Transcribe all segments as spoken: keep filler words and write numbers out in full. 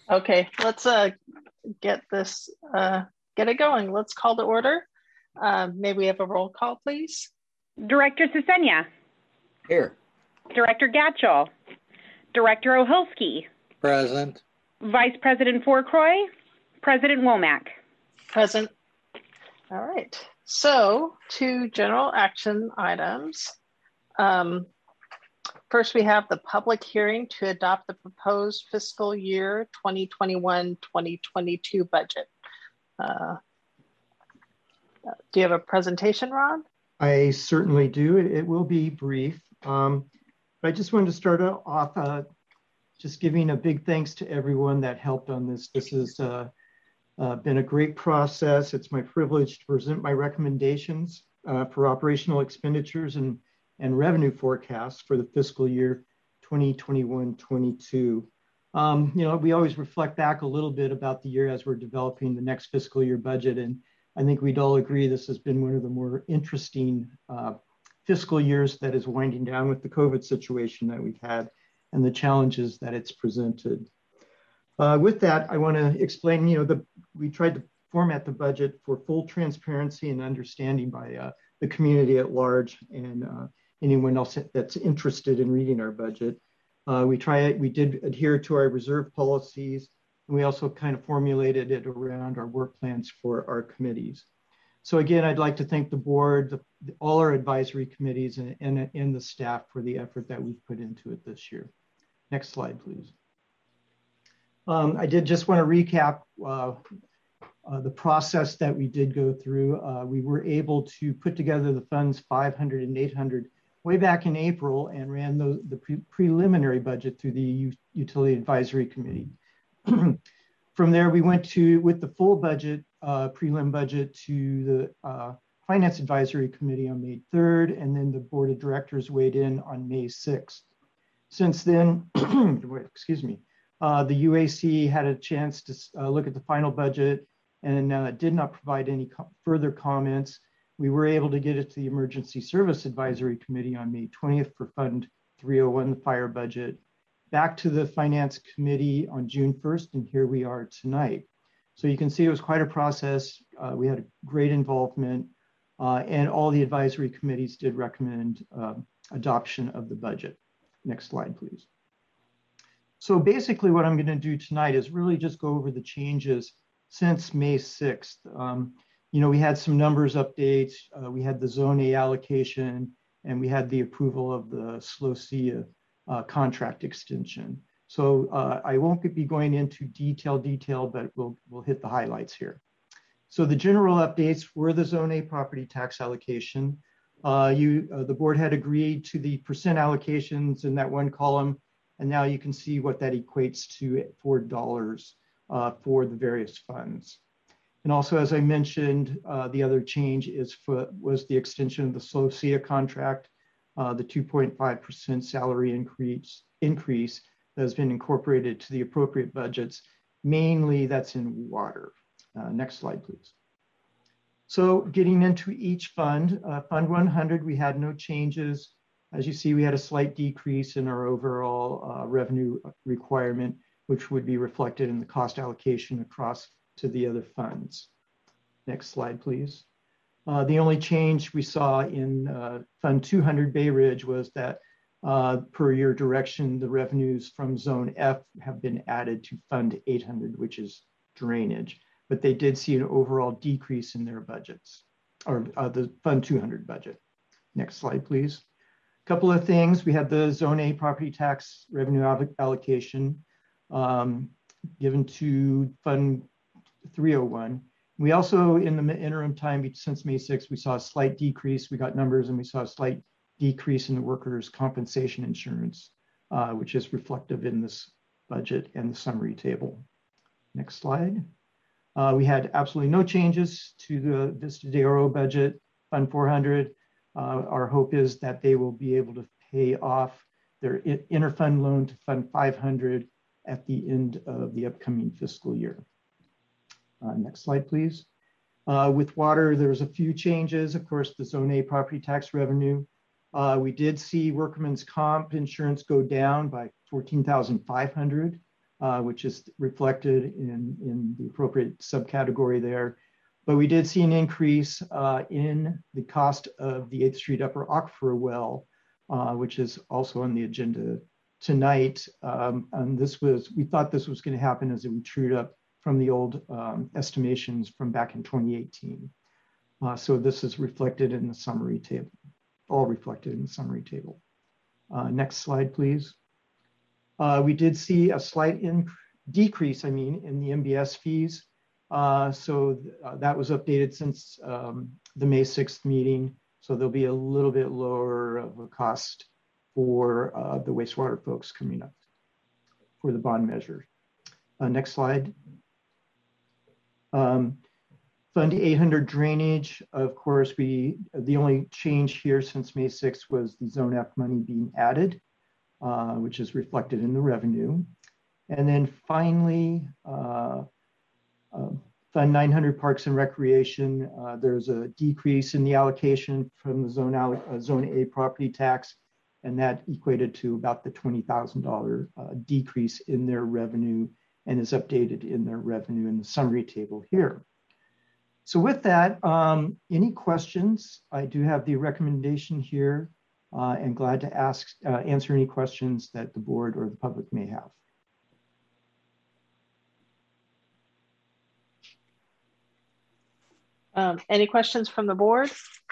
Okay, let's uh, get this, uh, get it going. Let's call to order. Uh, may we have a roll call, please? Director Sesenia. Here. Director Gatchell. Director Ohilsky. Present. Vice President Fourcroy. President Womack. Present. All right. So, two general action items. Um, first, we have the public hearing to adopt the proposed fiscal year twenty twenty-one twenty twenty-two budget. Uh, do you have a presentation, Ron? I certainly do. It, it will be brief. Um, but I just wanted to start off uh, just giving a big thanks to everyone that helped on this. This has uh, uh, been a great process. It's my privilege to present my recommendations uh, for operational expenditures and, and revenue forecasts for the fiscal year twenty twenty-one twenty-two. Um, you know, we always reflect back a little bit about the year as we're developing the next fiscal year budget. And I think we'd all agree this has been one of the more interesting uh, fiscal years that is winding down with the COVID situation that we've had and the challenges that it's presented. Uh, with that, I want to explain, you know, the, we tried to format the budget for full transparency and understanding by uh, the community at large and uh, anyone else that's interested in reading our budget. Uh, we try, we did adhere to our reserve policies, and we also kind of formulated it around our work plans for our committees. So again, I'd like to thank the board, the, all our advisory committees, and, and, and the staff for the effort that we've put into it this year. Next slide, please. Um, I did just want to recap uh, uh, the process that we did go through. Uh, we were able to put together the funds five hundred and eight hundred way back in April and ran the, the pre preliminary budget through the U Utility Advisory Committee. From there, we went to, with the full budget, uh, prelim budget, to the uh, Finance Advisory Committee on May third, and then the Board of Directors weighed in on May sixth. Since then, excuse me, uh, the U A C had a chance to uh, look at the final budget and uh, did not provide any co further comments. We were able to get it to the Emergency Service Advisory Committee on May twentieth for Fund three oh one, the fire budget, back to the Finance Committee on June first, and here we are tonight. So you can see it was quite a process. Uh, we had a great involvement, uh, and all the advisory committees did recommend uh, adoption of the budget. Next slide, please. So basically what I'm gonna do tonight is really just go over the changes since May sixth. Um, you know, we had some numbers updates, uh, we had the Zone A allocation, and we had the approval of the SLOCIA Uh, contract extension. So uh, I won't be going into detail detail, but we'll, we'll hit the highlights here. So the general updates were the Zone A property tax allocation. Uh, you, uh, the board had agreed to the percent allocations in that one column, and now you can see what that equates to four dollars uh, for the various funds. And also, as I mentioned, uh, the other change is for, was the extension of the SLOCIA contract. Uh, the two point five percent salary increase, increase that has been incorporated to the appropriate budgets. Mainly that's in water. Uh, next slide, please. So getting into each fund, uh, Fund one hundred, we had no changes. As you see, we had a slight decrease in our overall uh, revenue requirement, which would be reflected in the cost allocation across to the other funds. Next slide, please. Uh, the only change we saw in uh, Fund two hundred Bay Ridge was that uh, per your direction, the revenues from Zone F have been added to Fund eight hundred, which is drainage, but they did see an overall decrease in their budgets, or uh, the Fund two hundred budget. Next slide, please. A couple of things. We had the Zone A property tax revenue allocation um, given to Fund three oh one. We also, in the interim time since May sixth, we saw a slight decrease. We got numbers and we saw a slight decrease in the workers' compensation insurance, uh, which is reflective in this budget and the summary table. Next slide. Uh, we had absolutely no changes to the Vista de Oro budget, Fund four hundred. Uh, our hope is that they will be able to pay off their interfund loan to Fund five hundred at the end of the upcoming fiscal year. Uh, next slide, please. Uh, with water, there's a few changes. Of course, the Zone A property tax revenue. Uh, we did see workman's comp insurance go down by fourteen thousand five hundred. uh, which is reflected in, in the appropriate subcategory there. But we did see an increase uh, in the cost of the eighth Street Upper Aquifer well, uh, which is also on the agenda tonight. Um, and this was, we thought this was going to happen as we trued up from the old um, estimations from back in twenty eighteen. Uh, so this is reflected in the summary table, all reflected in the summary table. Uh, next slide, please. Uh, we did see a slight in, decrease, I mean, in the M B S fees. Uh, so th uh, that was updated since um, the May sixth meeting. So there'll be a little bit lower of a cost for uh, the wastewater folks coming up for the bond measure. Uh, next slide. Um, Fund eight hundred drainage, of course, we, the only change here since May sixth was the Zone F money being added, uh, which is reflected in the revenue. And then finally, uh, uh, Fund nine hundred Parks and Recreation, uh, there's a decrease in the allocation from the Zone, uh, Zone A property tax, and that equated to about the twenty thousand dollars uh, decrease in their revenue and is updated in their revenue in the summary table here. So with that, um, any questions? I do have the recommendation here uh, and glad to ask, uh, answer any questions that the board or the public may have. Um, any questions from the board?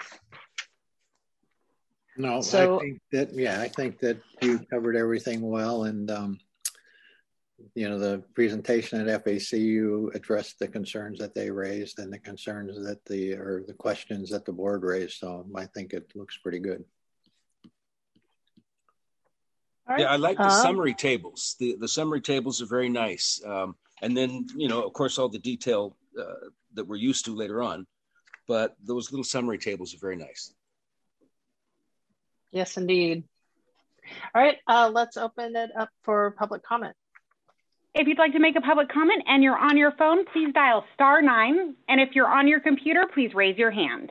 No, So, I think that, yeah, I think that you covered everything well. And, um, you know, the presentation at F A C U addressed the concerns that they raised and the concerns that the, or the questions that the board raised. So I think it looks pretty good. all right. Yeah, I like the um, summary tables. The, the summary tables are very nice. Um, and then, you know, of course, all the detail uh, that we're used to later on, but those little summary tables are very nice. Yes, indeed. All right, uh, let's open it up for public comment. If you'd like to make a public comment and you're on your phone, please dial star nine. And if you're on your computer, please raise your hand.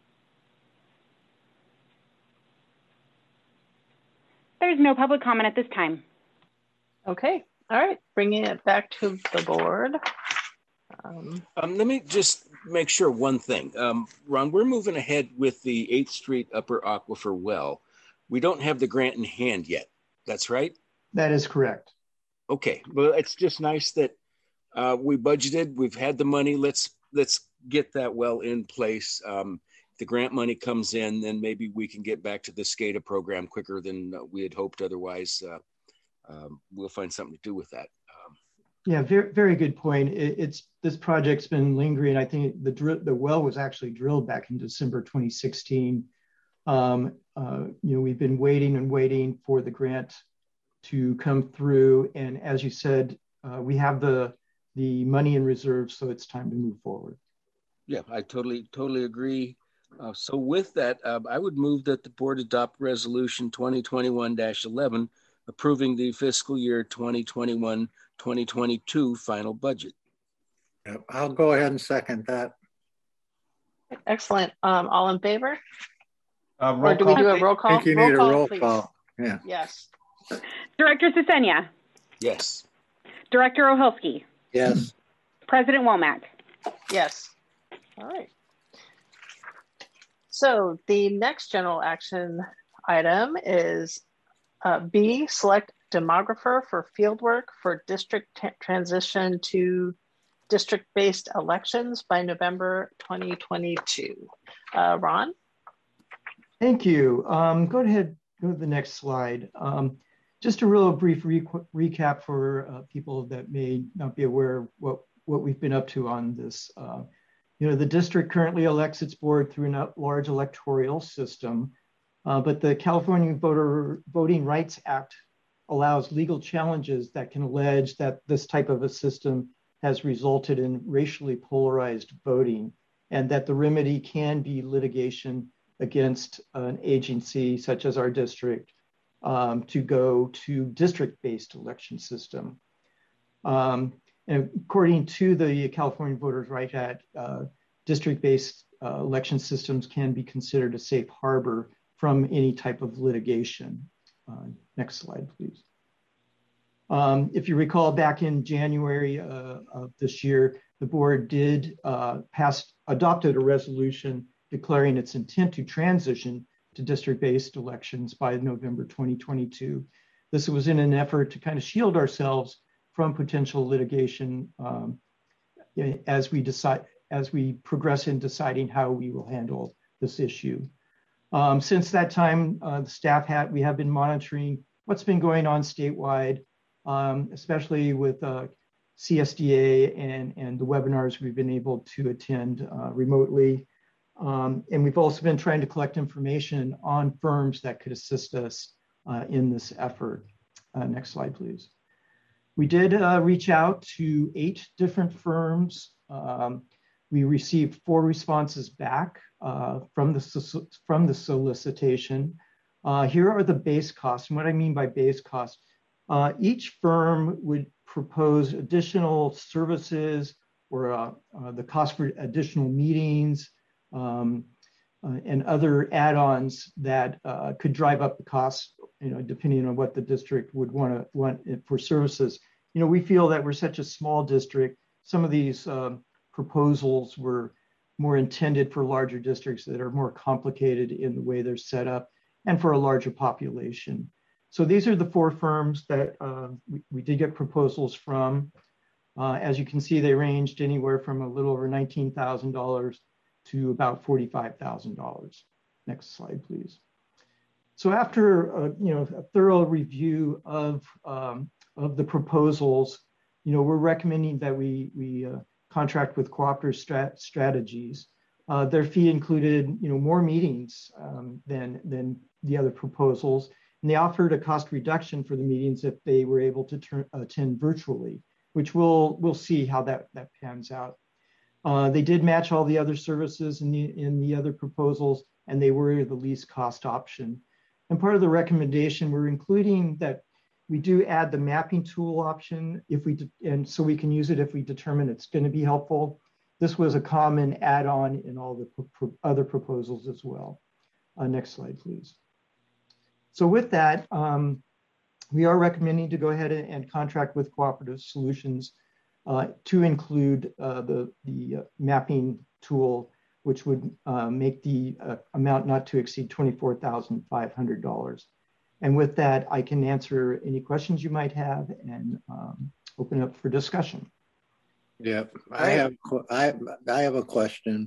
There's no public comment at this time. Okay, all right, bringing it back to the board. Um, Um, let me just make sure one thing. Um, Ron, we're moving ahead with the eighth Street Upper Aquifer well. We don't have the grant in hand yet. That's right? That is correct. Okay, well, it's just nice that uh, we budgeted, we've had the money, let's let's get that well in place. Um, if the grant money comes in, then maybe we can get back to the SCADA program quicker than we had hoped. Otherwise, uh, um, we'll find something to do with that. Um, Yeah, very, very good point. It, it's this project's been lingering. I think the dr the well was actually drilled back in December twenty sixteen. Um, uh, you know, we've been waiting and waiting for the grant to come through, and as you said, uh, we have the the money in reserve, so it's time to move forward. Yeah, I totally totally agree. Uh, so with that, uh, I would move that the board adopt resolution twenty twenty-one dash eleven approving the fiscal year twenty twenty-one twenty twenty-two final budget. Yeah, I'll go ahead and second that. excellent. Um, all in favor? Uh, roll Or do we call, do a please. roll call? I think you need a roll please. call. Yeah. Yes. Director Sesenia, Yes. Director Ohulski, Yes. President Womack. Yes. All right. So the next general action item is uh, B, select demographer for fieldwork for district transition to district-based elections by November twenty twenty-two. Uh, Ron? Thank you. Um, go ahead, go to the next slide. Um, just a real brief re recap for uh, people that may not be aware of what, what we've been up to on this. Uh, you know, the district currently elects its board through a large electoral system, uh, but the California Voter Voting Rights Act allows legal challenges that can allege that this type of a system has resulted in racially polarized voting, and that the remedy can be litigation against an agency such as our district um, to go to district-based election system. Um, and according to the California Voters' Rights Act, uh, district-based uh, election systems can be considered a safe harbor from any type of litigation. Uh, next slide, please. Um, if you recall, back in January uh, of this year, the board did uh, pass, adopted a resolution declaring its intent to transition to district-based elections by November twenty twenty-two. This was in an effort to kind of shield ourselves from potential litigation um, as we decide, as we progress in deciding how we will handle this issue. Um, since that time, uh, the staff had, we have been monitoring what's been going on statewide, um, especially with uh, C S D A and, and the webinars we've been able to attend uh, remotely. Um, and we've also been trying to collect information on firms that could assist us uh, in this effort. Uh, next slide, please. We did uh, reach out to eight different firms. Um, we received four responses back uh, from, the, from the solicitation. Uh, here are the base costs. And what I mean by base costs, uh, each firm would propose additional services or uh, uh, the cost for additional meetings um, uh, and other add-ons that uh, could drive up the costs, you know, depending on what the district would want to want for services. You know, we feel that we're such a small district. Some of these um, proposals were more intended for larger districts that are more complicated in the way they're set up and for a larger population. So these are the four firms that uh, we, we did get proposals from. Uh, as you can see, they ranged anywhere from a little over nineteen thousand dollars to about forty-five thousand dollars. Next slide, please. So after a, you know, a thorough review of, um, of the proposals, you know, we're recommending that we, we uh, contract with Cooperative Strat Strategies. Uh, their fee included, you know, more meetings um, than, than the other proposals. And they offered a cost reduction for the meetings if they were able to turn, attend virtually, which we'll, we'll see how that, that pans out. Uh, they did match all the other services in the, in the other proposals, and they were the least cost option. And part of the recommendation, we're including that we do add the mapping tool option if we, and so we can use it if we determine it's going to be helpful. This was a common add-on in all the pro pro other proposals as well. Uh, next slide, please. So with that, um, we are recommending to go ahead and, and contract with Cooperative Solutions uh, to include uh, the, the uh, mapping tool, which would uh, make the uh, amount not to exceed twenty-four thousand five hundred dollars. And with that, I can answer any questions you might have and um, open up for discussion. Yeah, I have, I, I have a question.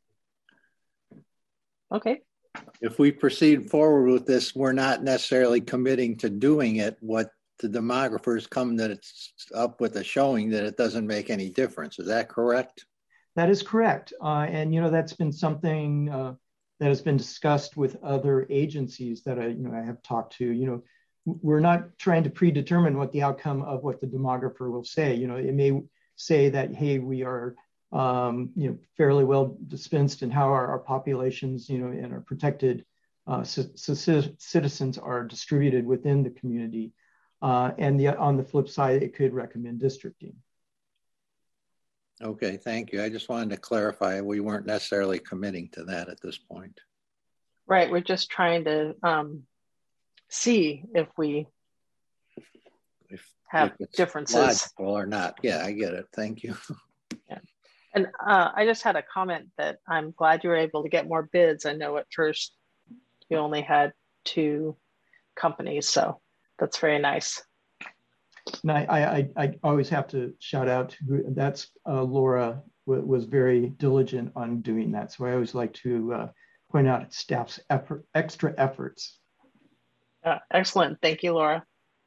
Okay. If we proceed forward with this, we're not necessarily committing to doing it. What the demographers come that it's up with a showing that it doesn't make any difference. Is that correct? That is correct. Uh, and, you know, that's been something uh, that has been discussed with other agencies that I, you know, I have talked to. You know, we're not trying to predetermine what the outcome of what the demographer will say. You know, it may say that, hey, we are, um, you know, fairly well dispensed in how our, our populations, you know, and our protected uh, citizens are distributed within the community. Uh, and the, on the flip side, it could recommend districting. Okay, thank you. I just wanted to clarify we weren't necessarily committing to that at this point. Right, we're just trying to um, see if we if, have if it's differences. Logical or not. Yeah, I get it. Thank you. Yeah. And uh, I just had a comment that I'm glad you were able to get more bids. I know at first you only had two companies, so that's very nice. And I, I, I always have to shout out to, that's uh, Laura w was very diligent on doing that. So I always like to uh, point out staff's effort, extra efforts. Uh, excellent. Thank you, Laura.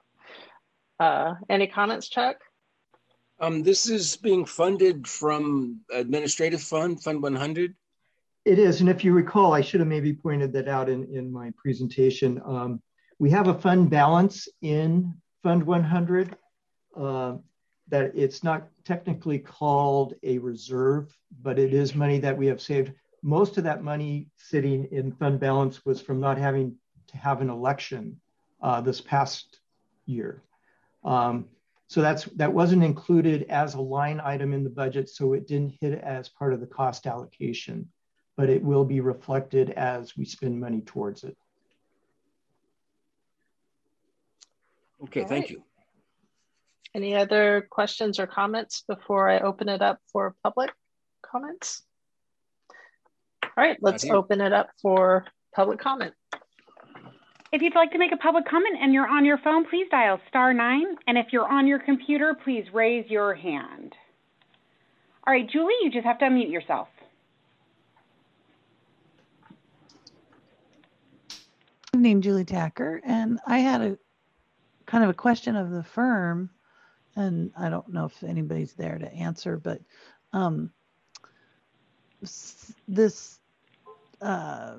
Uh, any comments, Chuck? Um, this is being funded from Administrative Fund, Fund one hundred? It is. And if you recall, I should have maybe pointed that out in, in my presentation. Um, we have a fund balance in Fund one hundred, uh, that it's not technically called a reserve, but it is money that we have saved. Most of that money sitting in fund balance was from not having to have an election uh, this past year. Um, so that's that wasn't included as a line item in the budget, so it didn't hit as part of the cost allocation, but it will be reflected as we spend money towards it. Okay, All thank right. you. Any other questions or comments before I open it up for public comments? All right, let's open it up for public comment. If you'd like to make a public comment and you're on your phone, please dial star nine. And if you're on your computer, please raise your hand. All right, Julie, you just have to unmute yourself. Good evening, Julie Tacker, and I had a kind of a question of the firm, and I don't know if anybody's there to answer, but um, this uh,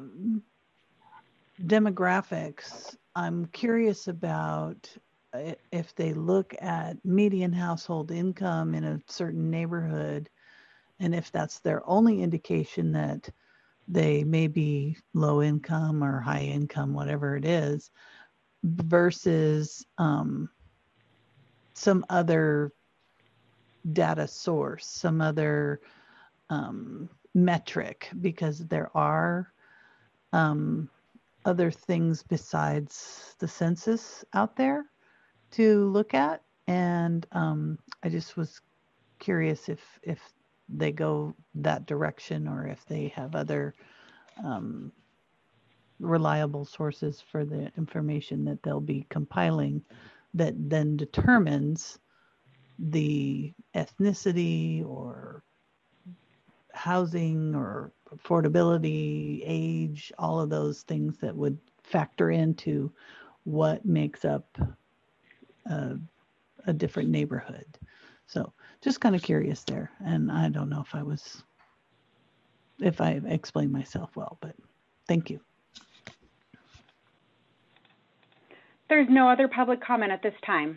demographics, I'm curious about if they look at median household income in a certain neighborhood, and if that's their only indication that they may be low income or high income, whatever it is, versus um, some other data source, some other um, metric, because there are um, other things besides the census out there to look at. And um, I just was curious if, if they go that direction or if they have other um, reliable sources for the information that they'll be compiling that then determines the ethnicity or housing or affordability, age, all of those things that would factor into what makes up a, a different neighborhood. So just kind of curious there. And I don't know if I was, if I explained myself well, but thank you. There's no other public comment at this time.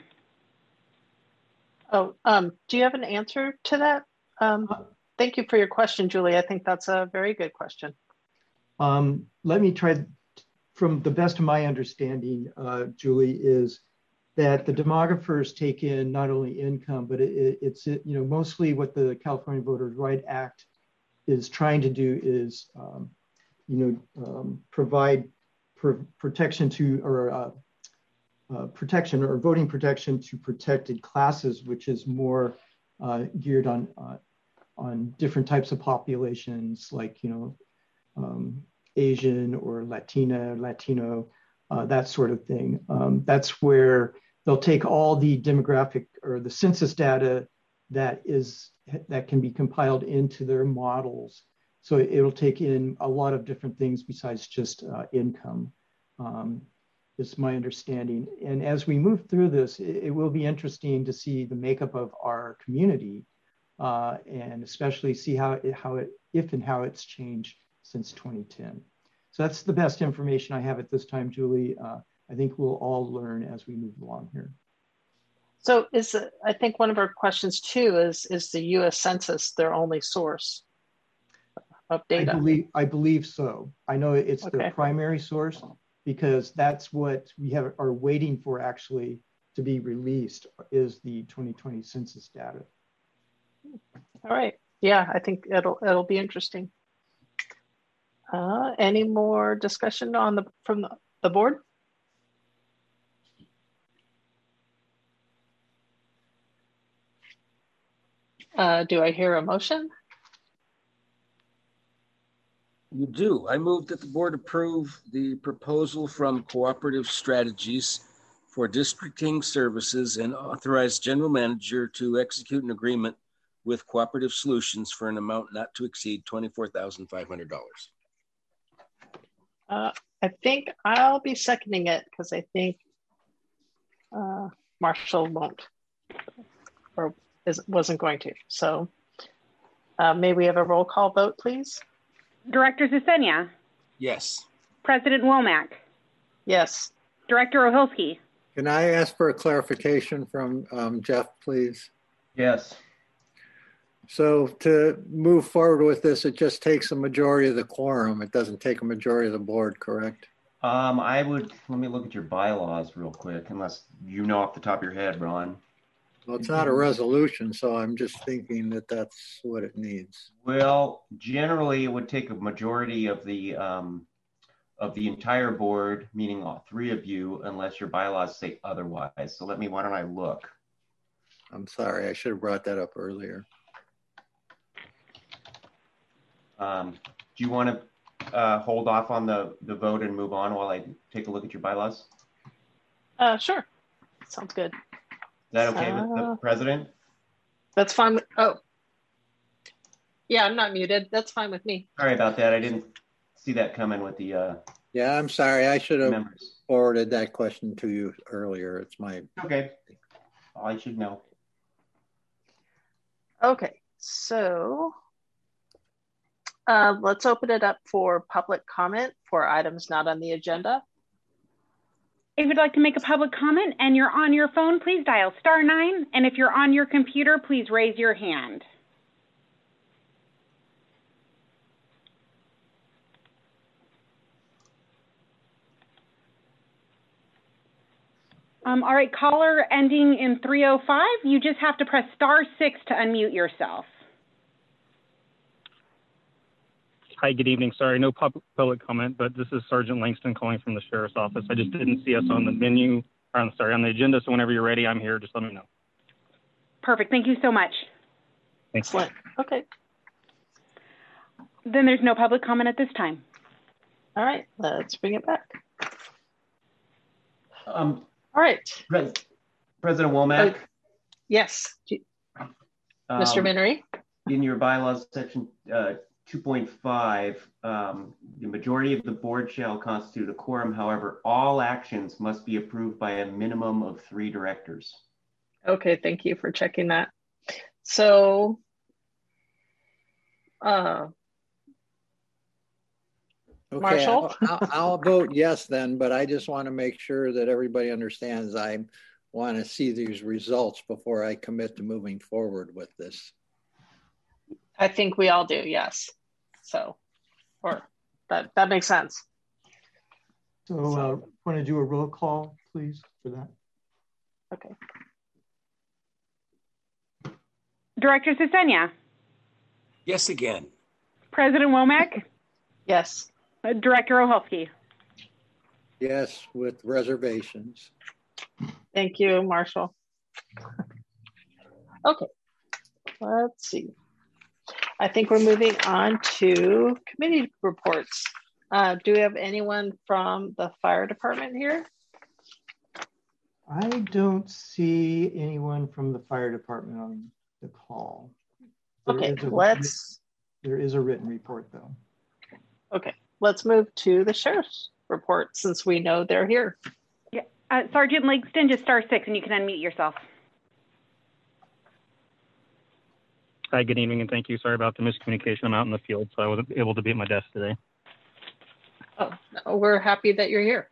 Oh, um, do you have an answer to that? Um, thank you for your question, Julie. I think that's a very good question. Um, let me try, from the best of my understanding, uh, Julie, is that the demographers take in not only income, but it, it, it's, it, you know, mostly what the California Voters' Right Act is trying to do is, um, you know, um, provide pr protection to, or uh, uh, protection or voting protection to protected classes, which is more uh, geared on, uh, on different types of populations, like, you know, um, Asian or Latina, Latino, uh, that sort of thing. Um, that's where they'll take all the demographic or the census data that is that can be compiled into their models. So it'll take in a lot of different things besides just uh, income, um, is my understanding. And as we move through this, it, it will be interesting to see the makeup of our community, uh, and especially see how it, how it, if and how it's changed since twenty ten. So that's the best information I have at this time, Julie. Uh, I think we'll all learn as we move along here. So is it, I think one of our questions too is, is the U S Census their only source of data? I believe, I believe so. I know it's Okay. the primary source because that's what we have are waiting for actually to be released is the twenty twenty census data. All right. Yeah, I think it'll, it'll be interesting. Uh, any more discussion on the from the, the board? Uh, do I hear a motion? You do. I move that the board approve the proposal from Cooperative Strategies for districting services and authorize general manager to execute an agreement with Cooperative Solutions for an amount not to exceed twenty-four thousand five hundred dollars. Uh, I think I'll be seconding it because I think uh, Marshall won't or is, wasn't going to. So uh, may we have a roll call vote, please? Director Zacenia? Yes. President Womack? Yes. Director Ohilsky? Can I ask for a clarification from um, Jeff, please? Yes. So to move forward with this, it just takes a majority of the quorum. It doesn't take a majority of the board, correct? Um, I would, let me look at your bylaws real quick, unless you know off the top of your head, Ron. Well, it's not a resolution, so I'm just thinking that that's what it needs. Well, generally it would take a majority of the um, of the entire board, meaning all three of you, unless your bylaws say otherwise. So let me, why don't I look? I'm sorry, I should have brought that up earlier. Um, do you want to uh, hold off on the, the vote and move on while I take a look at your bylaws? Uh, sure. Sounds good. Is that okay uh, with the president? That's fine. With, oh, yeah, I'm not muted. That's fine with me. Sorry about that. I didn't see that coming with the uh, Yeah, I'm sorry. I should have members. forwarded that question to you earlier. It's my... Okay. All I should know. Okay, so uh, let's open it up for public comment for items not on the agenda. If you'd like to make a public comment and you're on your phone, please dial star nine. And if you're on your computer, please raise your hand. Um, all right, caller ending in three oh five, you just have to press star six to unmute yourself. Hi, good evening. Sorry, no pub public comment, but this is Sergeant Langston calling from the Sheriff's Office. I just didn't see us on the menu, or I'm sorry, on the agenda, so whenever you're ready, I'm here. Just let me know. Perfect. Thank you so much. Thanks. Excellent. Okay. Then there's no public comment at this time. All right, let's bring it back. Um, All right. Pres President Womack? Oh, yes. Mister Um, Minnery? In your bylaws section uh, two point five, um, the majority of the board shall constitute a quorum. However, all actions must be approved by a minimum of three directors. Okay, thank you for checking that. So, uh, Okay, Marshall? I'll, I'll, I'll vote yes then, but I just want to make sure that everybody understands I want to see these results before I commit to moving forward with this. I think we all do, yes. So, or that, that makes sense. So, uh, want to do a roll call, please, for that? Okay. Director Cistania? Yes, again. President Womack? Yes. Uh, Director Oholsky? Yes, with reservations. Thank you, Marshall. Okay, let's see. I think we're moving on to committee reports. Uh, do we have anyone from the fire department here? I don't see anyone from the fire department on the call. There Okay, a, let's. There is a written report though. Okay, let's move to the sheriff's report since we know they're here. Yeah. Uh, Sergeant Langston, just star six and you can unmute yourself. Hi, good evening, and thank you. Sorry about the miscommunication. I'm out in the field, so I wasn't able to be at my desk today. Oh, no, we're happy that you're here.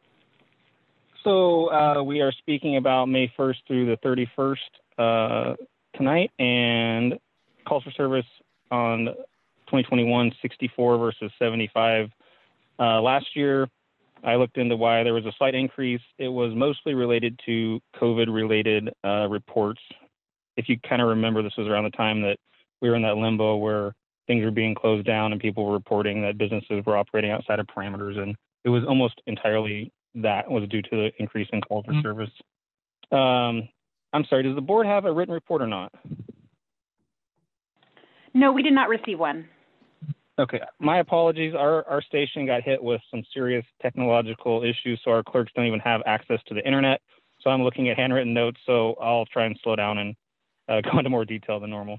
So uh, we are speaking about May first through the thirty-first uh, tonight, and calls for service on twenty twenty-one, sixty-four versus seventy-five. Uh, last year, I looked into why there was a slight increase. It was mostly related to COVID-related uh, reports. If you kind of remember, this was around the time that we were in that limbo where things were being closed down and people were reporting that businesses were operating outside of parameters. And it was almost entirely that was due to the increase in call for mm-hmm. service. Um, I'm sorry, does the board have a written report or not? No, we did not receive one. Okay, my apologies. Our, our station got hit with some serious technological issues, so our clerks don't even have access to the internet. So I'm looking at handwritten notes, so I'll try and slow down and uh, go into more detail than normal.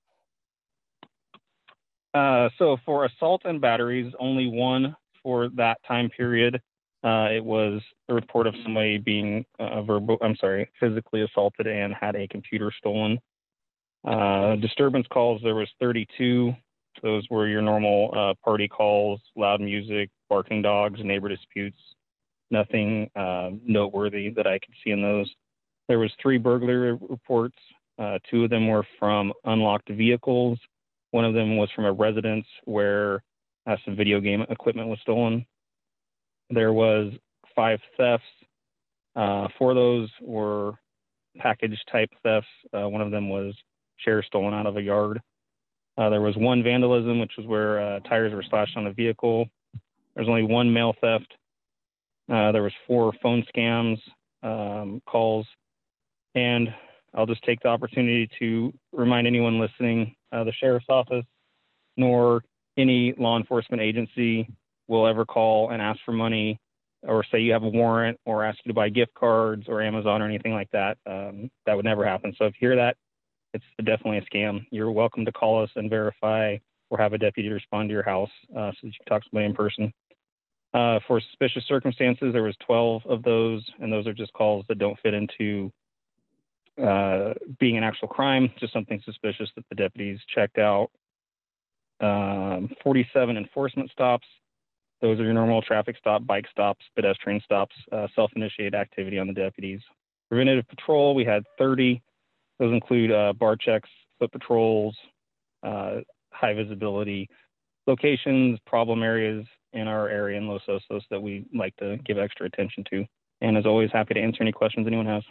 Uh, so for assault and batteries, only one for that time period. Uh, it was a report of somebody being uh, verbal, I'm sorry, physically assaulted and had a computer stolen. Uh, disturbance calls, there was thirty-two. Those were your normal uh, party calls, loud music, barking dogs, neighbor disputes. Nothing uh, noteworthy that I could see in those. There was three burglary reports. Uh, two of them were from unlocked vehicles. One of them was from a residence where uh, some video game equipment was stolen. There was five thefts. Uh, four of those were package type thefts. Uh, one of them was chairs stolen out of a yard. Uh, there was one vandalism, which was where uh, tires were slashed on a vehicle. There's only one mail theft. Uh, there was four phone scams, um, calls, and I'll just take the opportunity to remind anyone listening, uh, the sheriff's office, nor any law enforcement agency will ever call and ask for money or say you have a warrant or ask you to buy gift cards or Amazon or anything like that. Um, that would never happen. So if you hear that, it's definitely a scam. You're welcome to call us and verify or have a deputy respond to your house uh, so that you can talk to somebody in person. Uh, for suspicious circumstances, there was twelve of those, and those are just calls that don't fit into uh, being an actual crime, just something suspicious that the deputies checked out. Um, forty-seven enforcement stops. Those are your normal traffic stop, bike stops, pedestrian stops, uh, self-initiated activity on the deputies. Preventative patrol, we had thirty. Those include uh, bar checks, foot patrols, uh, high visibility locations, problem areas in our area in Los Osos that we like to give extra attention to. And as always, happy to answer any questions anyone has.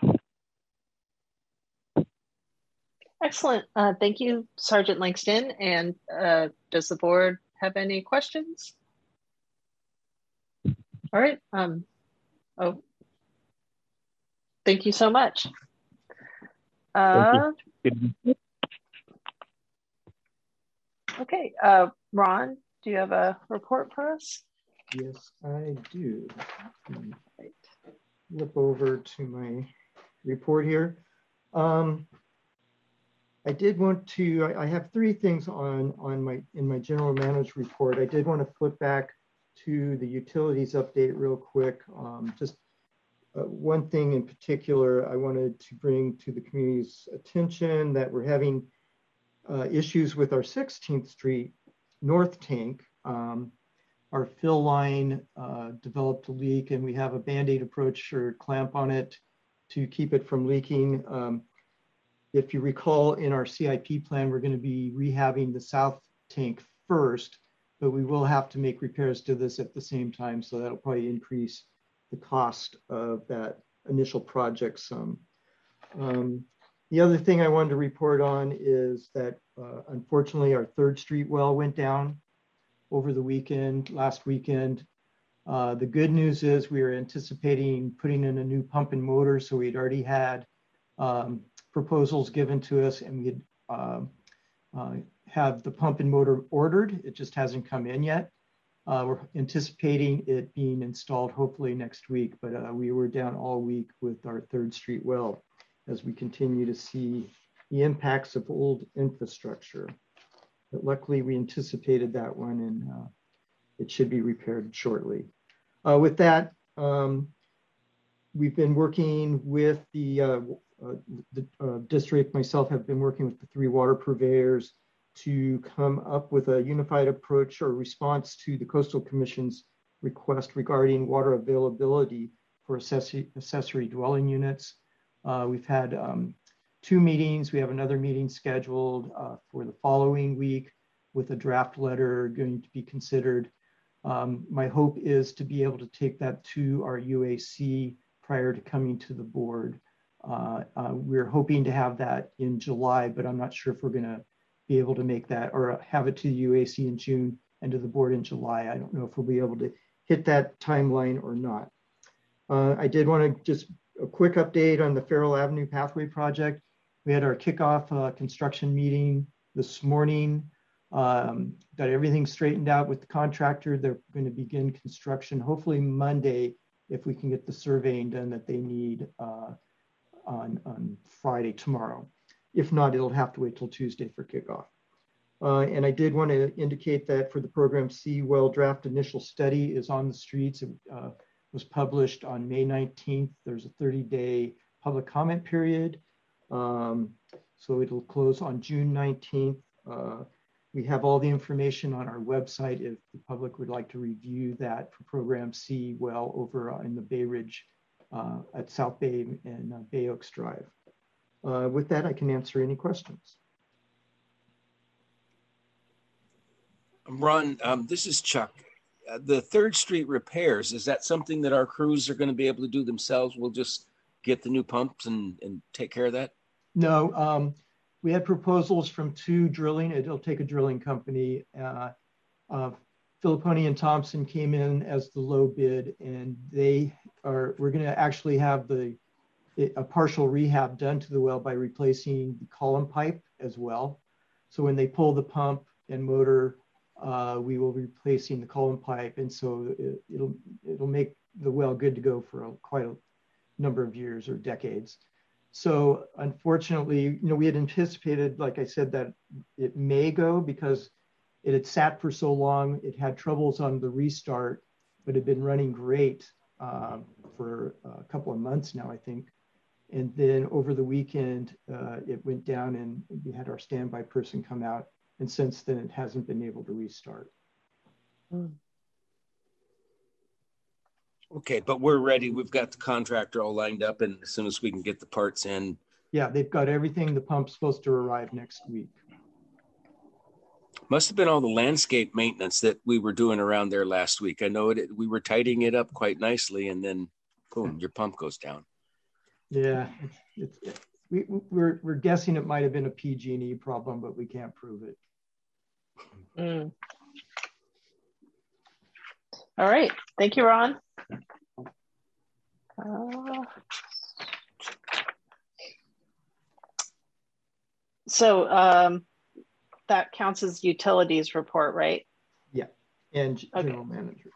Excellent. Uh, thank you, Sergeant Langston. And uh, does the board have any questions? All right. Um, oh, thank you so much. Uh, okay. Uh, Ron, do you have a report for us? Yes, I do. Right. Flip over to my report here. Um, I did want to, I, I have three things on, on my, in my general manager report. I did want to flip back to the utilities update real quick. Um, just uh, one thing in particular, I wanted to bring to the community's attention that we're having uh, issues with our sixteenth Street North tank. Um, our fill line uh, developed a leak, and we have a Band-Aid approach or clamp on it to keep it from leaking. Um, if you recall, in our C I P plan, we're going to be rehabbing the south tank first, but we will have to make repairs to this at the same time, so that'll probably increase the cost of that initial project some. Um, the other thing I wanted to report on is that uh, unfortunately our third Street well went down over the weekend, last weekend. Uh, the good news is we were anticipating putting in a new pump and motor, so we'd already had um, proposals given to us, and we'd uh, uh, have the pump and motor ordered. It just hasn't come in yet. Uh, we're anticipating it being installed hopefully next week, but uh, we were down all week with our third Street well as we continue to see the impacts of old infrastructure. But luckily we anticipated that one, and uh, it should be repaired shortly. Uh, with that, um, we've been working with the, uh, uh, the uh, district, myself have been working with the three water purveyors to come up with a unified approach or response to the Coastal Commission's request regarding water availability for accessory, accessory dwelling units. Uh, we've had um, two meetings. We have another meeting scheduled uh, for the following week with a draft letter going to be considered. Um, my hope is to be able to take that to our U A C prior to coming to the board. Uh, uh, we're hoping to have that in July, but I'm not sure if we're gonna be able to make that or have it to the U A C in June and to the board in July. I don't know if we'll be able to hit that timeline or not. Uh, I did want to just a quick update on the Farrell Avenue Pathway Project. We had our kickoff uh, construction meeting this morning. Um, got everything straightened out with the contractor. They're going to begin construction hopefully Monday if we can get the surveying done that they need uh, on, on Friday, tomorrow. If not, it'll have to wait till Tuesday for kickoff. Uh, and I did want to indicate that for the Program C well draft initial study is on the streets. It uh, was published on May nineteenth. There's a thirty day public comment period. Um, so it'll close on June nineteenth. Uh, we have all the information on our website if the public would like to review that for Program C well over uh, in the Bay Ridge uh, at South Bay and uh, Bay Oaks Drive. Uh, with that, I can answer any questions. Ron, um, this is Chuck. Uh, the third Street repairs, is that something that our crews are going to be able to do themselves? We'll just get the new pumps and, and take care of that? No, um, we had proposals from two drilling. It'll take a drilling company. Uh, uh, Filipponi and Thompson came in as the low bid, and they are, we're going to actually have the it, a partial rehab done to the well by replacing the column pipe as well. So when they pull the pump and motor, uh, we will be replacing the column pipe. And so it, it'll, it'll make the well good to go for a, quite a number of years or decades. So unfortunately, you know, we had anticipated, like I said, that it may go because it had sat for so long. It had troubles on the restart, but it had been running great uh, for a couple of months now, I think. And then over the weekend, uh, it went down and we had our standby person come out. And since then, it hasn't been able to restart. Okay, but we're ready. We've got the contractor all lined up, and as soon as we can get the parts in. Yeah, they've got everything. The pump's supposed to arrive next week. Must have been all the landscape maintenance that we were doing around there last week. I know it. We were tidying it up quite nicely, and then, boom, your pump goes down. Yeah, it's, it's, it, we, we're we're guessing it might have been a P G and E problem, but we can't prove it. Mm. All right, thank you, Ron. Uh, so um, that counts as utilities report, right? Yeah, and general okay. manager.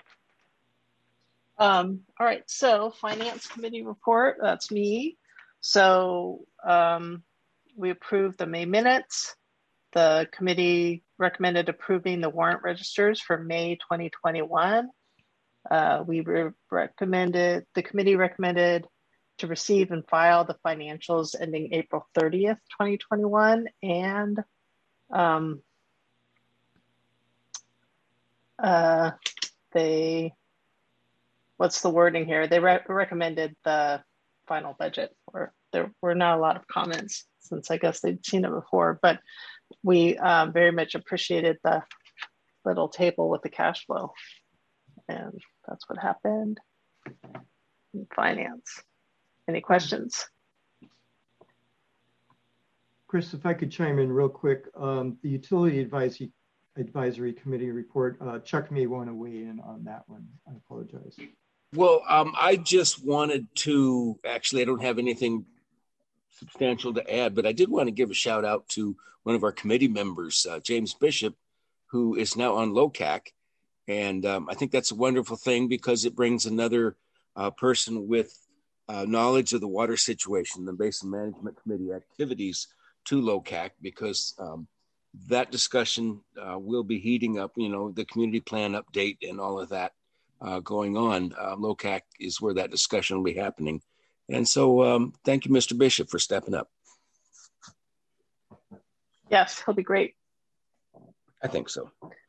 Um, all right, so finance committee report, that's me. So um, we approved the May minutes. The committee recommended approving the warrant registers for May twenty twenty-one. Uh, we re recommended, the committee recommended to receive and file the financials ending April thirtieth, twenty twenty-one. And um, uh, they, what's the wording here? They re recommended the final budget, or there were not a lot of comments since I guess they'd seen it before, but we um, very much appreciated the little table with the cash flow. And that's what happened in finance. Any questions? Chris, if I could chime in real quick, um, the utility advisory advisory committee report, uh, Chuck may want to weigh in on that one. I apologize. Well, um, I just wanted to, actually, I don't have anything substantial to add, but I did want to give a shout out to one of our committee members, uh, James Bishop, who is now on L O C A C. And um, I think that's a wonderful thing because it brings another uh, person with uh, knowledge of the water situation, the Basin Management Committee activities to L O C A C, because um, that discussion uh, will be heating up, you know, the community plan update and all of that uh, going on. Uh, L O C A C is where that discussion will be happening. And so um, thank you, Mister Bishop, for stepping up. Yes, he'll be great. I think so.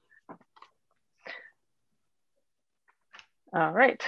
All right.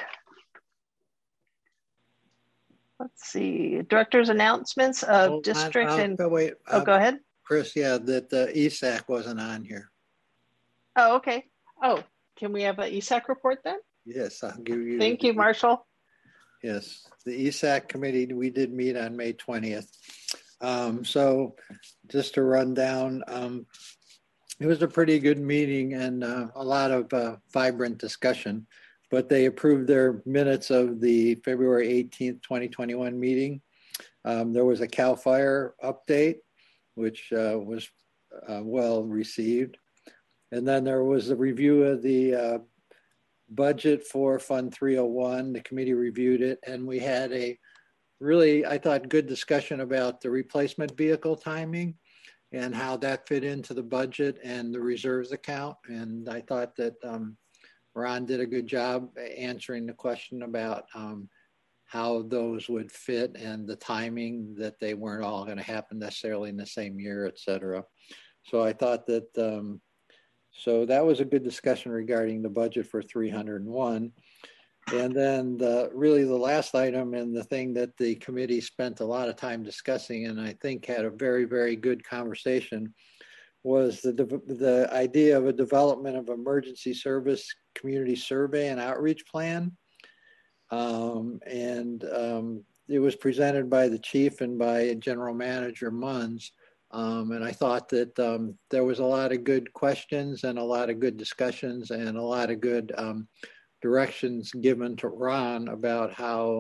Let's see. Director's announcements of oh, district I'll, and. I'll, wait, oh, I'll, go ahead. Chris, yeah, that the E S A C wasn't on here. Oh, okay. Oh, can we have an E S A C report then? Yes, I'll give you. Thank you, Marshall. Yes, the E S A C committee, we did meet on May twentieth. Um, so just to run down, um, it was a pretty good meeting and uh, a lot of uh, vibrant discussion, but they approved their minutes of the February eighteenth, twenty twenty-one meeting. Um, there was a CAL FIRE update, which uh, was uh, well received. And then there was a review of the uh, budget for Fund three oh one. The committee reviewed it, and we had a really, I thought, good discussion about the replacement vehicle timing and how that fit into the budget and the reserves account. And I thought that um, Ron did a good job answering the question about um, how those would fit and the timing, that they weren't all going to happen necessarily in the same year, et cetera. So I thought that, um, so that was a good discussion regarding the budget for three hundred and one. And then the, really the last item, and the thing that the committee spent a lot of time discussing, and I think had a very, very good conversation, was the, the idea of a development of emergency service community survey and outreach plan. Um, and um, it was presented by the chief and by General Manager Munns. Um, and I thought that um, there was a lot of good questions and a lot of good discussions and a lot of good um, directions given to Ron about how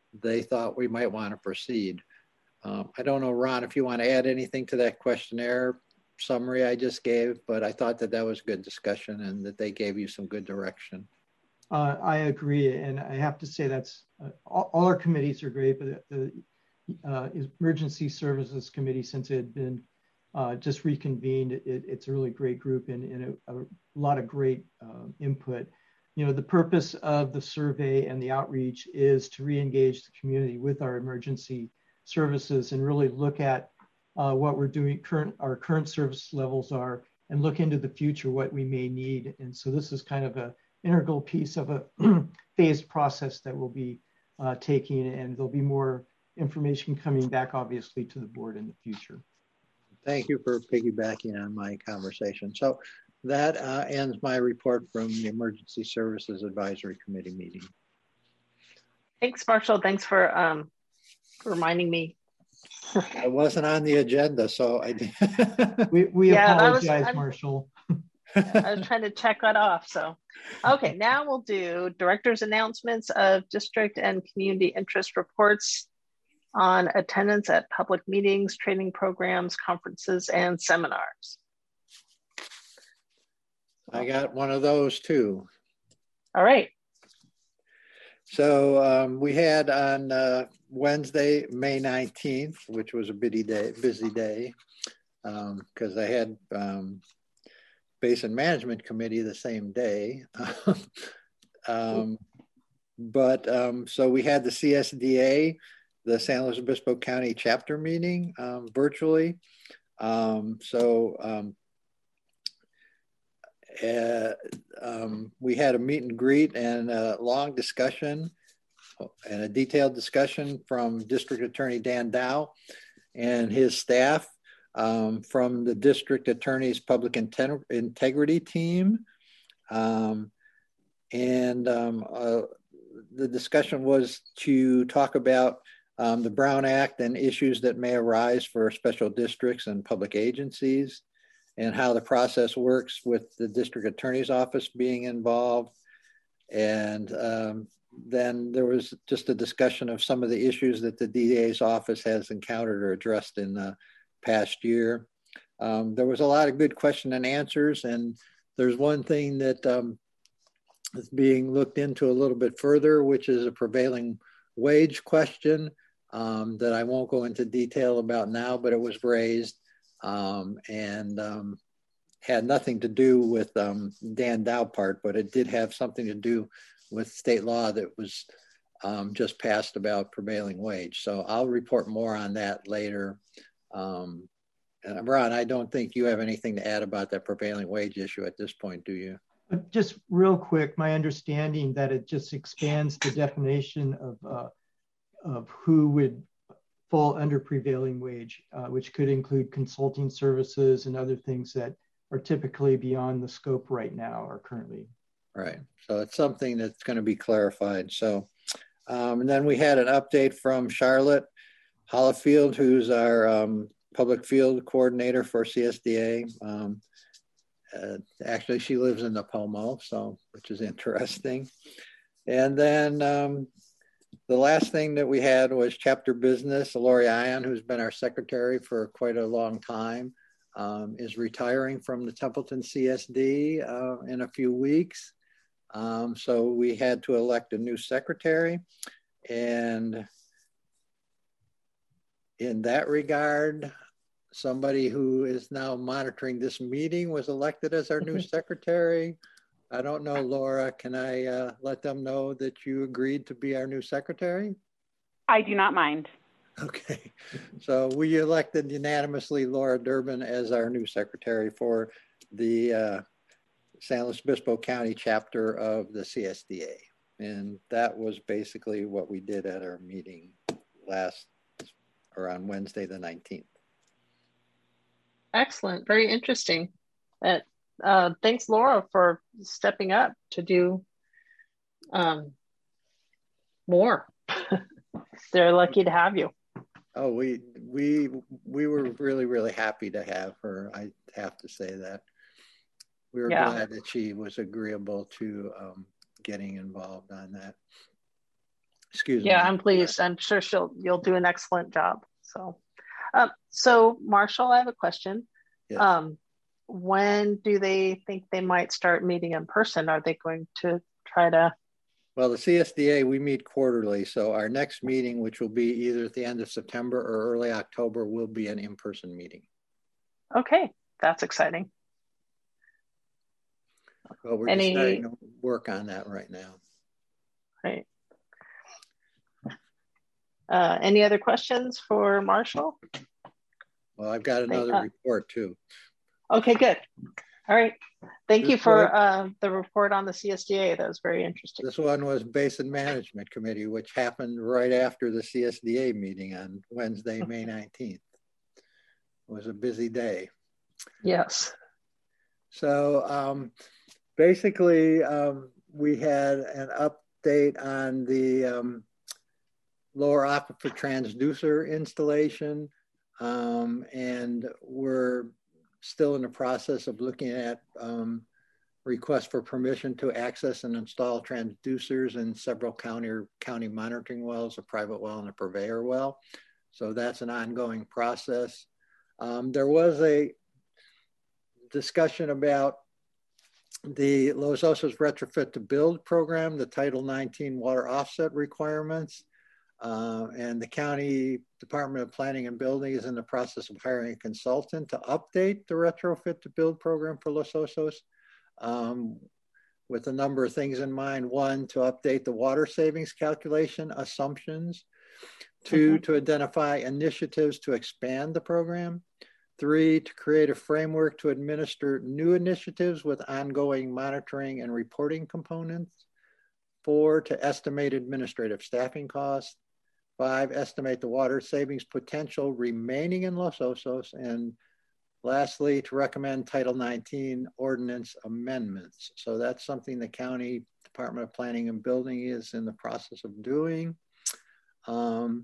they thought we might want to proceed. Um, I don't know, Ron, if you want to add anything to that questionnaire summary I just gave, but I thought that that was good discussion and that they gave you some good direction. Uh, I agree, and I have to say that's uh, all, all our committees are great, but the uh, Emergency Services Committee, since it had been uh, just reconvened, it, it's a really great group and, and a, a lot of great uh, input. You know, the purpose of the survey and the outreach is to re-engage the community with our emergency services and really look at uh, what we're doing, current our current service levels are, and look into the future what we may need. And so this is kind of a integral piece of a phased process that we'll be uh, taking, and there'll be more information coming back, obviously, to the board in the future. Thank you for piggybacking on my conversation. So that uh, ends my report from the Emergency Services Advisory Committee meeting. Thanks, Marshall. Thanks for um, reminding me. I wasn't on the agenda, so I did. we we yeah, apologize, was, Marshall. I was trying to check that off. So, okay, now we'll do director's announcements of district and community interest reports on attendance at public meetings, training programs, conferences, and seminars. I got one of those too. All right. So um, we had on uh, Wednesday, May nineteenth, which was a busy day, busy day, because um, I had um, Basin Management Committee the same day. um, but um, so we had the C S D A, the San Luis Obispo County chapter meeting um, virtually. Um, so um, uh, um, we had a meet and greet and a long discussion and a detailed discussion from District Attorney Dan Dow and his staff, um, from the District Attorney's Public Integ Integrity team. Um, and um, uh, the discussion was to talk about um, the Brown Act and issues that may arise for special districts and public agencies, and how the process works with the district attorney's office being involved. And um, then there was just a discussion of some of the issues that the D A's office has encountered or addressed in the past year. Um, there was a lot of good question and answers, and there's one thing that um, is being looked into a little bit further, which is a prevailing wage question um, that I won't go into detail about now, but it was raised. Um, and um, had nothing to do with um, Dan Dow part, but it did have something to do with state law that was um, just passed about prevailing wage. So I'll report more on that later. Um, and Ron, I don't think you have anything to add about that prevailing wage issue at this point, do you? Just real quick, my understanding that it just expands the definition of, uh, of who would fall under prevailing wage, uh, which could include consulting services and other things that are typically beyond the scope right now or currently. Right, so it's something that's going to be clarified. So, um, and then we had an update from Charlotte Hollifield, who's our um, public field coordinator for C S D A. Um, uh, actually, she lives in Napomo, so which is interesting. And then um, the last thing that we had was chapter business. Lori Ion, who's been our secretary for quite a long time, um, is retiring from the Templeton C S D uh, in a few weeks. Um, so we had to elect a new secretary. And in that regard, somebody who is now monitoring this meeting was elected as our new secretary. I don't know, Laura, can I uh, let them know that you agreed to be our new secretary? I do not mind. Okay, so we elected unanimously Laura Durbin as our new secretary for the uh, San Luis Obispo County chapter of the C S D A. And that was basically what we did at our meeting last, or on Wednesday the nineteenth. Excellent, very interesting. That Uh, thanks, Laura, for stepping up to do um, more. They're lucky to have you. Oh, we we we were really really happy to have her. I have to say that we were yeah. glad that she was agreeable to um, getting involved on that. Excuse yeah, me. I'm pleased. I'm sure she'll you'll do an excellent job. So, um, so Marshall, I have a question. Yes. Um, when do they think they might start meeting in person? Are they going to try to? Well, the C S D A, we meet quarterly. So our next meeting, which will be either at the end of September or early October, will be an in-person meeting. Okay, that's exciting. Well, we're Any, just starting to work on that right now. Right. Uh, any other questions for Marshall? Well, I've got another uh, report too. Okay, good. All right. Thank This you for one, uh, the report on the C S D A. That was very interesting. This one was Basin Management Committee, which happened right after the C S D A meeting on Wednesday, May nineteenth. It was a busy day. Yes. So um, basically, um, we had an update on the um, lower aquifer transducer installation, um, and we're still in the process of looking at um, requests for permission to access and install transducers in several county or county monitoring wells, a private well and a purveyor well. So that's an ongoing process. Um, there was a discussion about the Los Osos Retrofit to Build program, the Title nineteen water offset requirements. Uh, and the County Department of Planning and Building is in the process of hiring a consultant to update the Retrofit to Build program for Los Osos, um, with a number of things in mind. One, to update the water savings calculation assumptions. Two, mm-hmm. to identify initiatives to expand the program. Three, to create a framework to administer new initiatives with ongoing monitoring and reporting components. Four, to estimate administrative staffing costs. Five, estimate the water savings potential remaining in Los Osos. And lastly, to recommend Title nineteen ordinance amendments. So that's something the County Department of Planning and Building is in the process of doing. Um,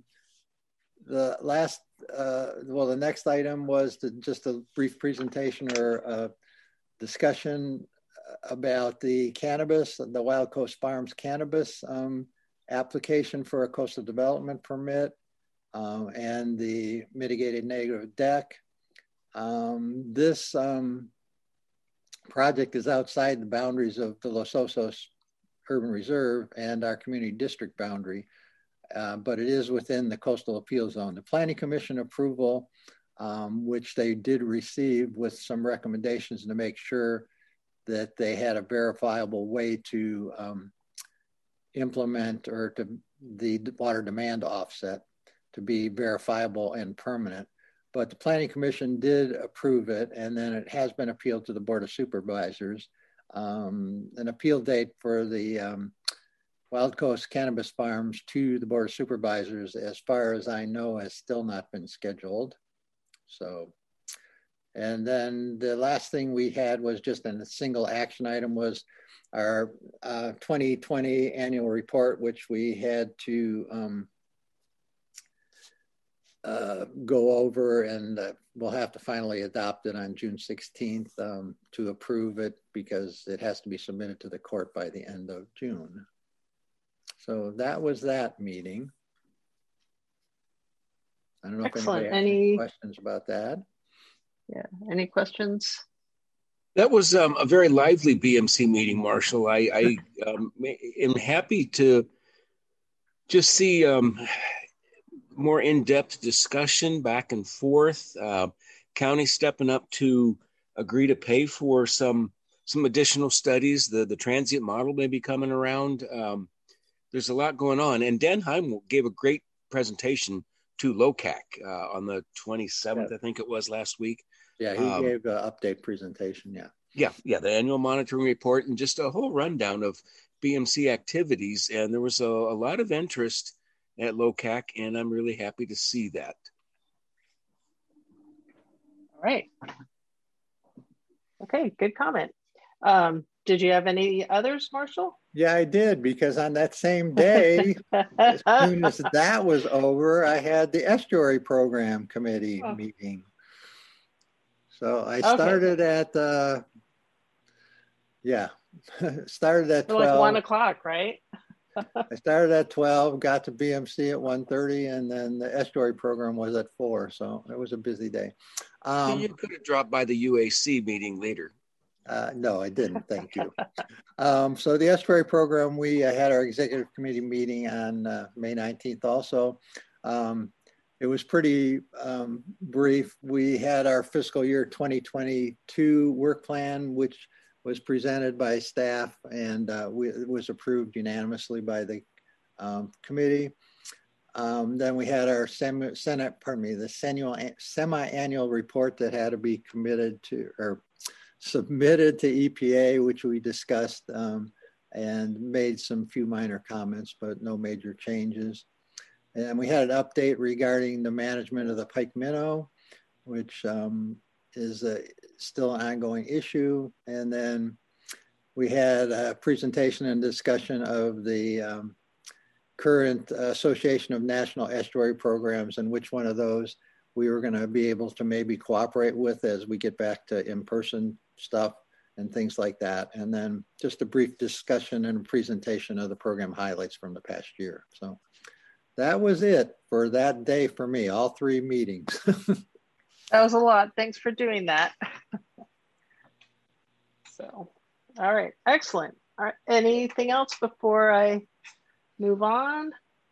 the last, uh, well, the next item was to, just a brief presentation or a discussion about the cannabis, the Wild Coast Farms cannabis um, application for a coastal development permit um, and the mitigated negative deck. Um, this um, project is outside the boundaries of the Los Osos Urban Reserve and our community district boundary, uh, but it is within the coastal appeal zone. The Planning Commission approval, um, which they did receive with some recommendations to make sure that they had a verifiable way to um, implement or to the water demand offset to be verifiable and permanent. But the Planning Commission did approve it, and then it has been appealed to the Board of Supervisors. Um, an appeal date for the um, Wild Coast Cannabis Farms to the Board of Supervisors, as far as I know, has still not been scheduled. So, and then the last thing we had was just a single action item was our uh, twenty twenty annual report, which we had to um, uh, go over, and uh, we'll have to finally adopt it on June sixteenth um, to approve it, because it has to be submitted to the court by the end of June. So that was that meeting. I don't know Excellent. if anybody has any, any questions about that. Yeah, any questions? That was um, a very lively B M C meeting, Marshall. I, I um, am happy to just see um, more in-depth discussion back and forth. Uh, county stepping up to agree to pay for some some additional studies. The the transient model may be coming around. Um, there's a lot going on. And Dan Heim gave a great presentation to L O C A C uh, on the twenty-seventh, yeah. I think it was last week. Yeah, he um, gave an update presentation, yeah. Yeah, yeah, the annual monitoring report and just a whole rundown of B M C activities. And there was a, a lot of interest at L O C A C, and I'm really happy to see that. All right. Okay, good comment. Um, did you have any others, Marshall? Yeah, I did, because on that same day, as soon as that was over, I had the Estuary Program Committee oh. meeting. So I started okay. at, uh, yeah, started at so twelve. Like one o'clock, right? I started at twelve, got to B M C at one thirty, and then the estuary program was at four. So it was a busy day. Um, you could have dropped by the U A C meeting later. Uh, no, I didn't. Thank you. um, so the estuary program, we uh, had our executive committee meeting on uh, May nineteenth also. Um, it was pretty um, brief. We had our fiscal year twenty twenty-two work plan, which was presented by staff, and uh, we, it was approved unanimously by the um, committee. Um, then we had our sem Senate, pardon me, the semi-annual report that had to be committed to, or submitted to E P A, which we discussed um, and made some few minor comments, but no major changes. And we had an update regarding the management of the Pike Minnow, which um, is a, still an ongoing issue. And then we had a presentation and discussion of the um, current Association of National Estuary Programs and which one of those we were going to be able to maybe cooperate with as we get back to in-person stuff and things like that. And then just a brief discussion and a presentation of the program highlights from the past year. So that was it for that day for me, all three meetings. That was a lot. Thanks for doing that. So, all right, excellent. All right, anything else before I move on?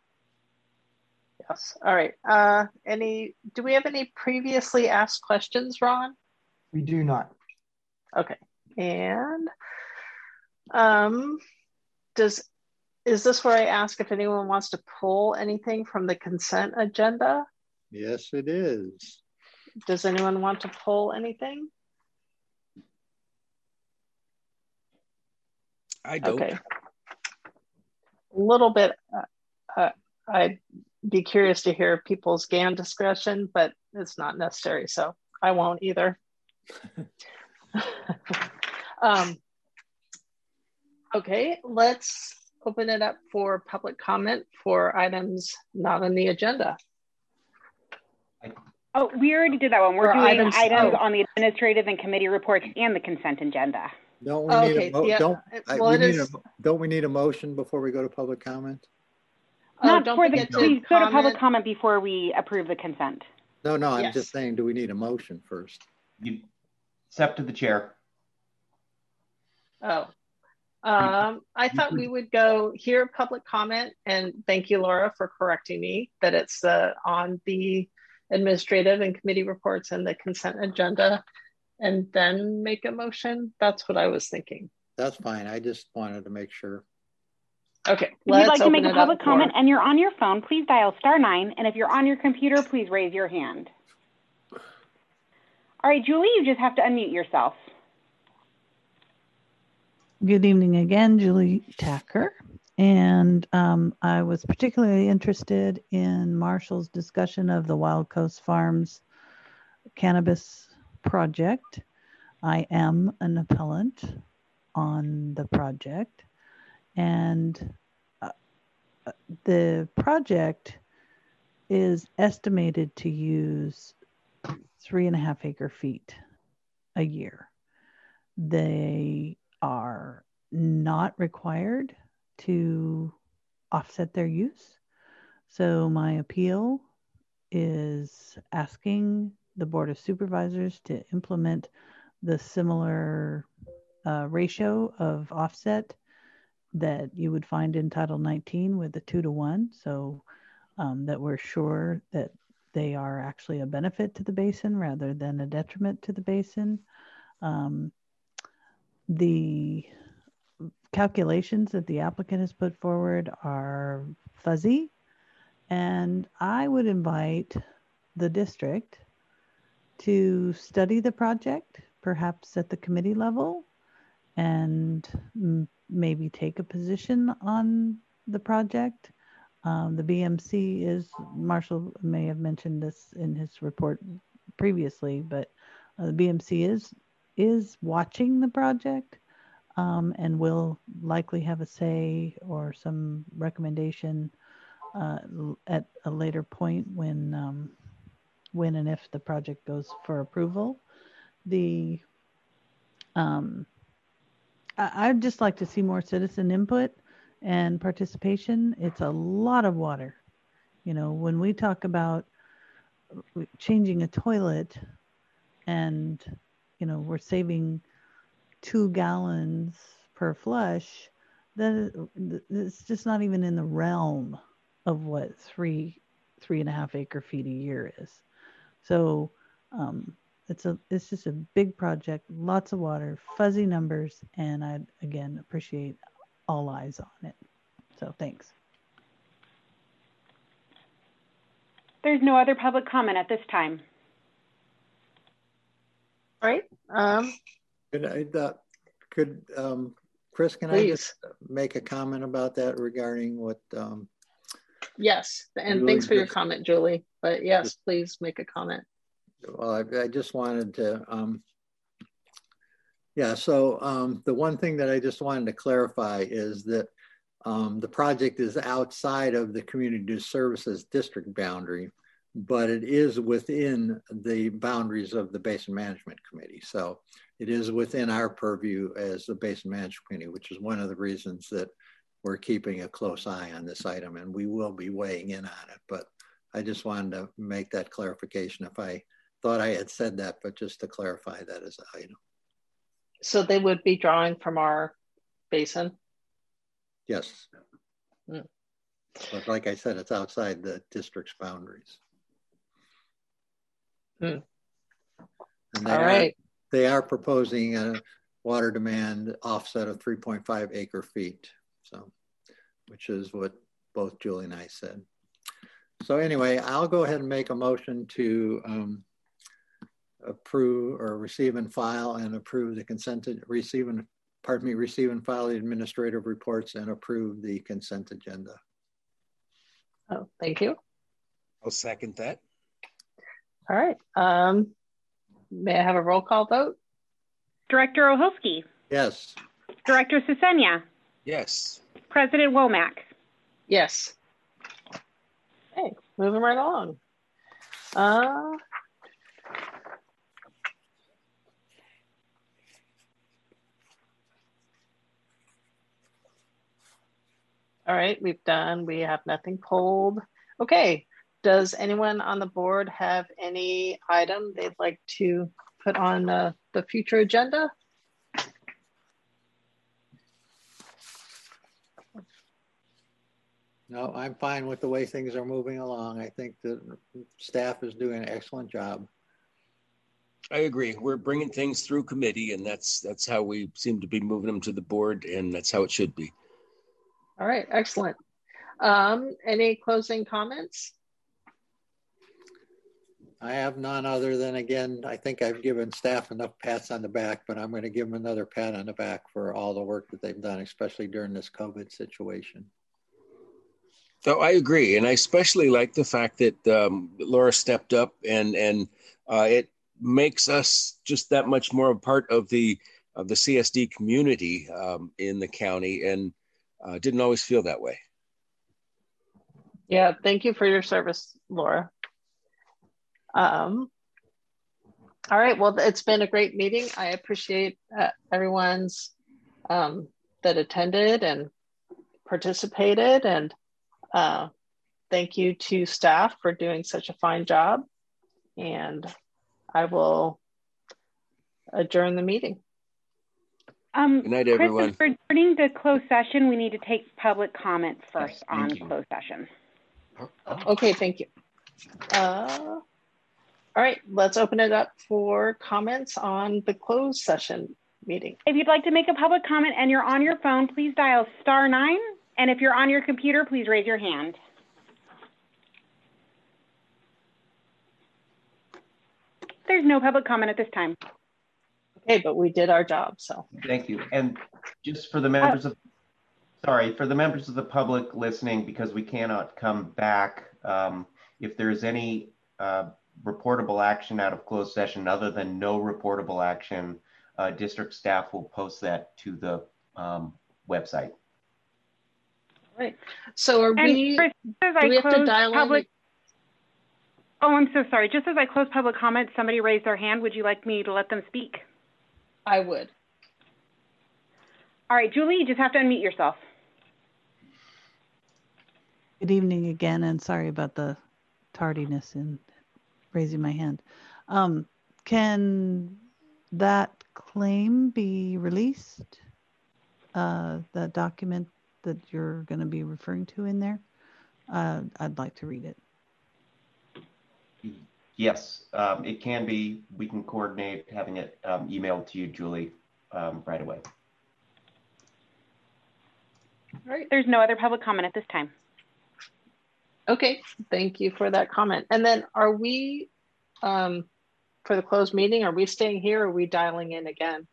Yes, all right. Uh, any, do we have any previously asked questions, Ron? We do not. Okay, and um, does, is this where I ask if anyone wants to pull anything from the consent agenda? Yes, it is. Does anyone want to pull anything? I don't. Okay. A little bit, uh, uh, I'd be curious to hear people's G A N discussion, but it's not necessary, so I won't either. um, okay, let's open it up for public comment for items not on the agenda. Oh, we already did that one. We're for doing items, items oh. on the administrative and committee reports and the consent agenda. Don't we Oh, need okay, a mo yeah. don't I, well, we it need is... a don't we need a motion before we go to public comment? Oh, Not don't for the, forget to please go to comment. public comment before we approve the consent. No, no, I'm Yes. just saying, do we need a motion first? You, it's up to the chair. Oh, um, I thought we would go hear public comment, and thank you, Laura, for correcting me that it's uh, on the administrative and committee reports and the consent agenda, and then make a motion. That's what I was thinking. That's fine. I just wanted to make sure. Okay, If let's you'd like to open make a it public up comment for... and you're on your phone, please dial star nine. And if you're on your computer, please raise your hand. All right, Julie, you just have to unmute yourself. Good evening again, Julie Tacker. And um, I was particularly interested in Marshall's discussion of the Wild Coast Farms cannabis project. I am an appellant on the project, and uh, the project is estimated to use three and a half acre feet a year. They are not required to offset their use. So my appeal is asking the Board of Supervisors to implement the similar uh, ratio of offset that you would find in Title nineteen with the two to one, so um, that we're sure that they are actually a benefit to the basin rather than a detriment to the basin. Um, the calculations that the applicant has put forward are fuzzy, and I would invite the district to study the project, perhaps at the committee level, and m- maybe take a position on the project. Um, the B M C is, Marshall may have mentioned this in his report previously, but uh, the B M C is is watching the project um, and will likely have a say or some recommendation uh, at a later point when um, when and if the project goes for approval. The um, I, I'd just like to see more citizen input and participation, it's a lot of water. You know, when we talk about changing a toilet and, you know, we're saving two gallons per flush, then it's just not even in the realm of what three, three and a half acre feet a year is. So um, it's a, it's just a big project, lots of water, fuzzy numbers, and I, again, appreciate all eyes on it. So thanks. There's no other public comment at this time. All right. Um, could I, uh, could um, Chris, can please. I just make a comment about that regarding what? Um, yes, and Julie thanks for your just, comment, Julie. But yes, just, please make a comment. Well, I, I just wanted to, um, yeah, so um, the one thing that I just wanted to clarify is that um, the project is outside of the Community Services District boundary, but it is within the boundaries of the Basin Management Committee. So it is within our purview as the Basin Management Committee, which is one of the reasons that we're keeping a close eye on this item, and we will be weighing in on it. But I just wanted to make that clarification. If I thought I had said that, but just to clarify that as an item. So they would be drawing from our basin? Yes. Mm. But like I said, it's outside the district's boundaries. Mm. And they All are, right. They are proposing a water demand offset of three point five acre feet. So, which is what both Julie and I said. So anyway, I'll go ahead and make a motion to um, approve or receive and file and approve the consent, receive and, pardon me, receive and file the administrative reports and approve the consent agenda. Oh, thank you. I'll second that. All right. Um, may I have a roll call vote? Director Ohulski. Yes. Director Sesenia. Yes. President Womack. Yes. Okay, moving right along. Uh, all right, we've done, we have nothing pulled. Okay, does anyone on the board have any item they'd like to put on uh, the future agenda? No, I'm fine with the way things are moving along. I think the staff is doing an excellent job. I agree. We're bringing things through committee, and that's that's how we seem to be moving them to the board, and that's how it should be. All right, excellent. Um, any closing comments? I have none other than, again, I think I've given staff enough pats on the back, but I'm going to give them another pat on the back for all the work that they've done, especially during this COVID situation. So I agree, and I especially like the fact that um, Laura stepped up, and and uh, it makes us just that much more a part of the of the C S D community um, in the county, and uh, didn't always feel that way. Yeah, thank you for your service, Laura. Um, all right, well, it's been a great meeting. I appreciate uh, everyone's um, that attended and participated, and Uh, thank you to staff for doing such a fine job, and I will adjourn the meeting. Um, Good night, Chris, everyone. if we're turning to closed session, we need to take public comment first Yes, on you. closed session. Okay, thank you. Uh, all right, let's open it up for comments on the closed session meeting. If you'd like to make a public comment and you're on your phone, please dial star nine. And if you're on your computer, please raise your hand. There's no public comment at this time. Okay, but we did our job, so. Thank you. And just for the members of, sorry, for the members of the public listening, because we cannot come back, um, if there's any uh, reportable action out of closed session other than no reportable action, uh, district staff will post that to the um, website. Right. So are and we, Chris, as do I we have to dial public, in? Oh, I'm so sorry. Just as I close public comment, somebody raised their hand. Would you like me to let them speak? I would. All right, Julie, you just have to unmute yourself. Good evening again, and sorry about the tardiness in raising my hand. Um, can that claim be released? Uh, the document that you're going to be referring to in there? Uh, I'd like to read it. Yes, um, it can be. We can coordinate having it um, emailed to you, Julie, um, right away. All right. There's no other public comment at this time. Okay, thank you for that comment. And then are we, um, for the closed meeting, are we staying here or are we dialing in again?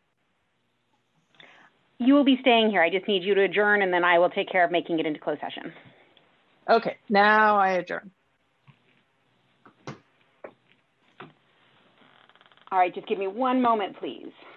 You will be staying here. I just need you to adjourn, and then I will take care of making it into closed session. Okay, now I adjourn. All right, just give me one moment, please.